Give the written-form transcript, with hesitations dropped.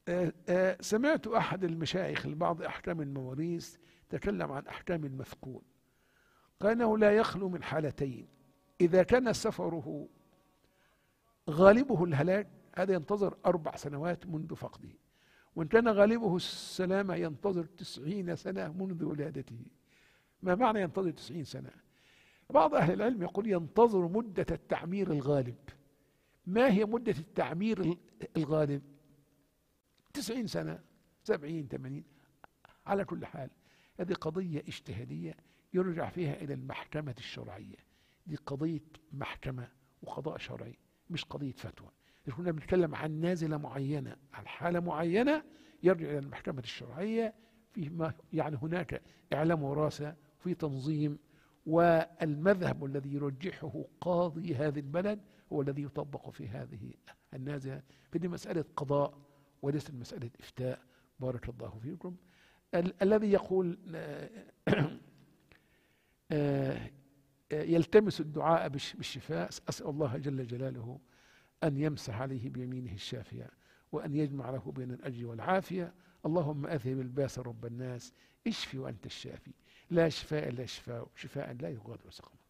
سمعت أحد المشايخ لبعض أحكام المواريث تكلم عن أحكام المفقود، قال إنه لا يخلو من حالتين: إذا كان سفره غالبه الهلاك هذا ينتظر 4 سنوات منذ فقده، وإن كان غالبه السلامة ينتظر 90 سنة منذ ولادته. ما معنى ينتظر 90 سنة؟ بعض أهل العلم يقول ينتظر مدة التعمير الغالب. ما هي مدة التعمير الغالب؟ 90 سنة، 70، 80. على كل حال هذه قضية اجتهادية يرجع فيها إلى المحكمة الشرعية. دي قضية محكمة وقضاء شرعي، مش قضية فتوى. إذا كنا بنتكلم عن نازلة معينة، عن حالة معينة، يرجع إلى المحكمة الشرعية. في ما يعني هناك إعلام وراثة، في تنظيم، والمذهب الذي يرجحه قاضي هذه البلد هو الذي يطبق في هذه النازلة. فدي مسألة قضاء وليست مسألة إفتاء. بارك الله فيكم. الذي يقول يلتمس الدعاء بالشفاء، أسأل الله جل جلاله أن يمسح عليه بيمينه الشافية، وأن يجمع له بين الأجر والعافية. اللهم أذهب الباس رب الناس، اشفي وأنت الشافي، لا شفاء إلا شفاء، شفاء لا يغادر سقما.